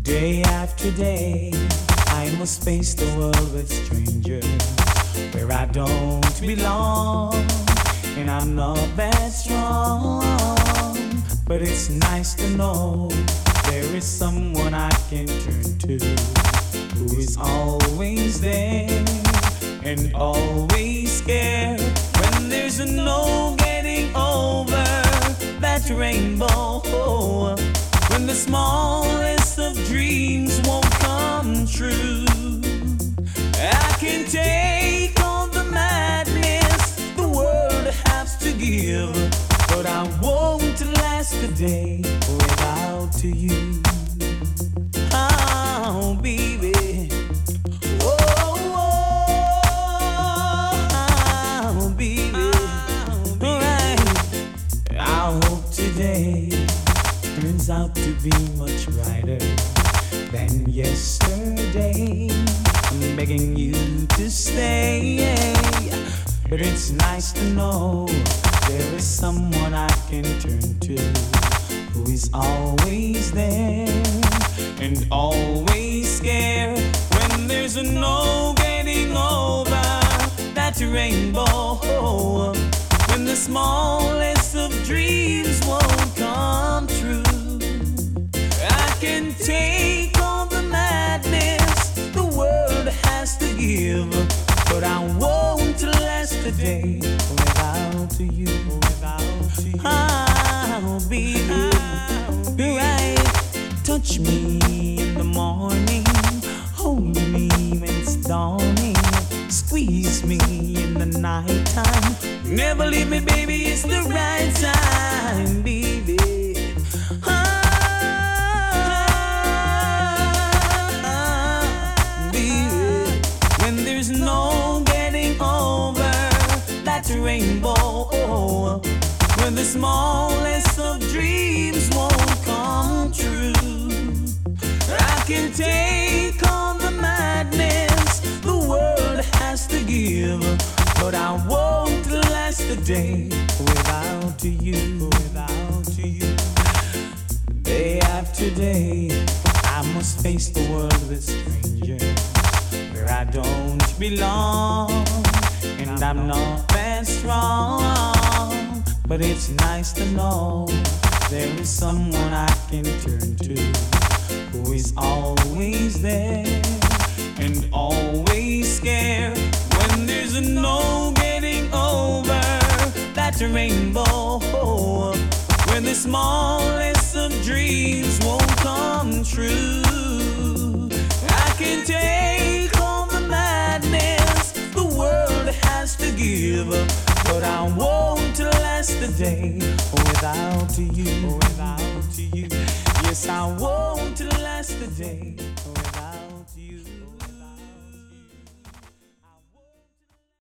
Day after day, I must face the world with strangers where I don't belong, and I'm not that strong. But it's nice to know there is someone I can turn to who is always there and always scared when there's no getting over that rainbow. When the smallest of dreams won't come true, I can take on the madness the world has to give, but I won't last a day without you. Oh, baby. Oh, baby. Alright. I hope today turns out to be much brighter than yesterday. I'm begging you to stay, but it's nice to know there is someone I can turn to who is always there and always scared when there's no getting over that rainbow. When the smallest of dreams won't come true, I can take on the madness the world has to give, but I won't last a day without you. Oh, baby, right. Touch me in the morning, hold me when it's dawning, squeeze me in the nighttime. Never leave me, baby, it's the right time, baby. Baby, when there's no getting over that rainbow, when the smallest of dreams won't come true, I can take on the madness the world has to give, but I won't last a day without you. Day after day, I must face the world with strangers where I don't belong, and I'm not that strong. But it's nice to know there is someone I can turn to who is always there and always scared when there's no getting over that rainbow. When the smallest of dreams won't come true, I can take on the madness the world has to give, but I won't last a day without you. Yes, I won't last a day.